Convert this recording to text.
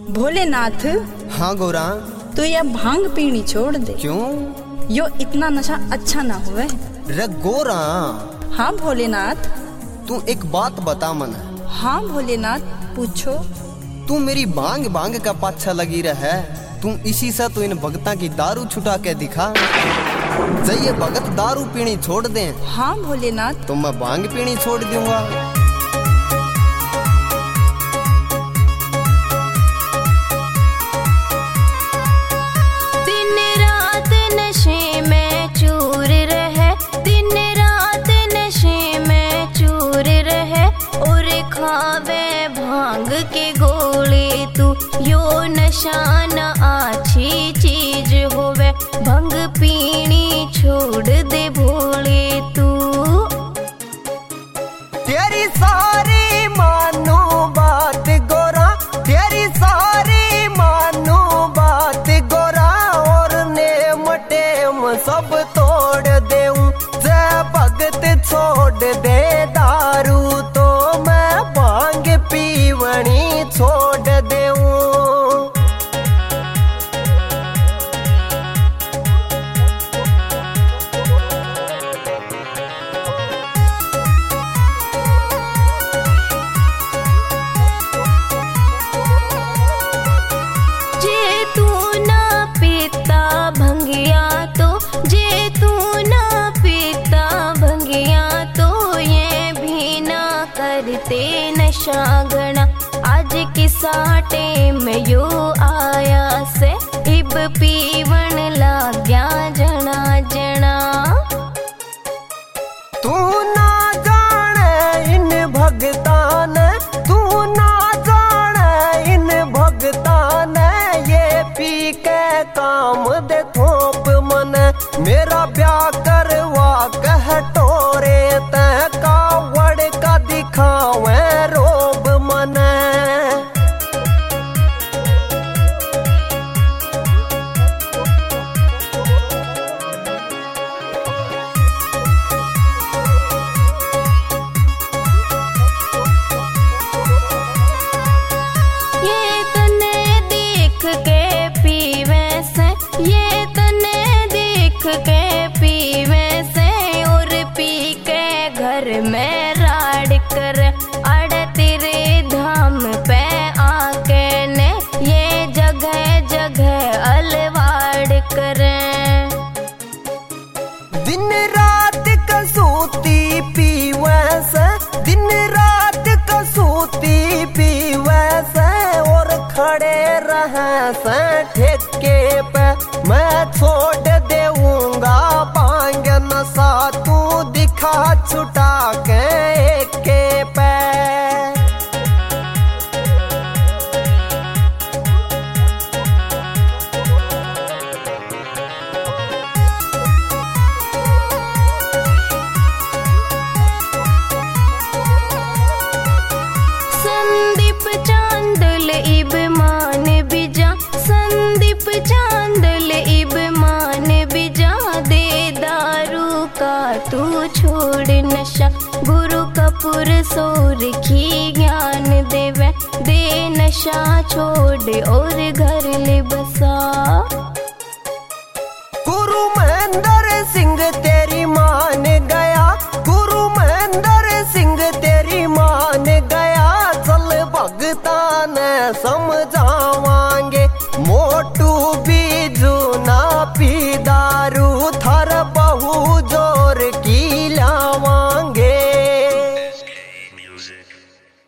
भोलेनाथ, हाँ गौरा। तू यह भांग पीनी छोड़ दे। क्यों? यो इतना नशा अच्छा ना हुए। रे गोरा। हाँ भोलेनाथ। तू एक बात बता मन। हाँ भोलेनाथ, पूछो। तू मेरी भांग भांग का पाछा लगी रहे, तू इसी से तो इन भगता की दारू छुटा के दिखा। जब ये भगत दारू पीनी छोड़ दे, हाँ भोलेनाथ, तो मैं भांग पीनी छोड़ दूंगा। दिन रात नशे में चूर रहे, दिन रात नशे में चूर रहे, और खावे भांग के गोले तू। यो नशा न अच्छी चीज होवे, भंग पीनी छोड़ दे भोले तू। तेरी सारी मानो बात गोरा, तेरी सारी मानो बात गोरा, और नेम टेम सब तोड़ देऊं। जय भगत छोड़ दे दारू, तो मैं भांग पीवनी छोड़ देऊं। जे तू ना पीता भंगिया तो, जे तू ना पीता भंगिया तो, ये भी ना करते नशा गणा। आज किसा टेम यो आया से, इब पीवन लाग्या जना जना। तू ना जाने इन भगतान, तू ना जाने इन भगतान, ये पी के काम दे थोप मन। मेरा ब्याह करवा कह टोरे, तय कावड़ का दिखावे रोब मन। ये तने देख के पीवे से, ये तने देख के पीवे से, और पी के घर में राड़ कर अड़ तेरे धाम पे आके ने, ये जगह जगह अलवाड़ करें। दिन रात कसूती पीवे से, दिन रात कसूती पीवे से, और खड़े रहे से ठेके पे। मैं छोड़ देऊंगा भांग नशा, तू दिखा छुटा के एके पे। संदीप चांदल इब मान बिजा, संदीप चांदल इब मान बिजा, दे दारू का तू छोड़ नशा। गुरु कपूर सोर की ज्ञान देवे, दे नशा छोड़ और घर ले बसा। गुरु महेंद्र सिंह तेरी मान गया, गुरु महेंद्र सिंह तेरी मान गया। चल भगता ने समझावांगे, मोटू बीजू ना पी